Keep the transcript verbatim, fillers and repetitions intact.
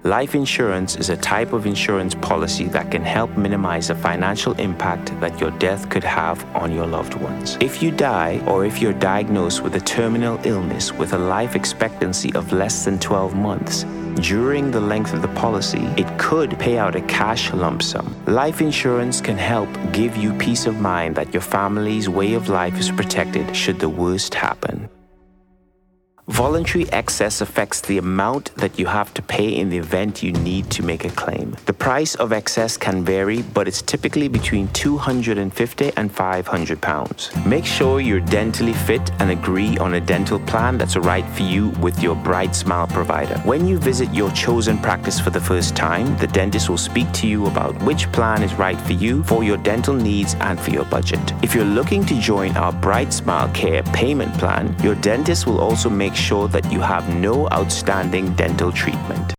Life insurance is a type of insurance policy that can help minimize the financial impact that your death could have on your loved ones. If you die, or if you're diagnosed with a terminal illness with a life expectancy of less than twelve months, during the length of the policy, it could pay out a cash lump sum. Life insurance can help give you peace of mind that your family's way of life is protected should the worst happen. Voluntary excess affects the amount that you have to pay in the event you need to make a claim. The price of excess can vary, but it's typically between two hundred fifty dollars and five hundred pounds. Make sure you're dentally fit and agree on a dental plan that's right for you with your Bright Smile provider. When you visit your chosen practice for the first time, the dentist will speak to you about which plan is right for you, for your dental needs, and for your budget. If you're looking to join our Bright Smile Care payment plan, your dentist will also make sure that you have no outstanding dental treatment.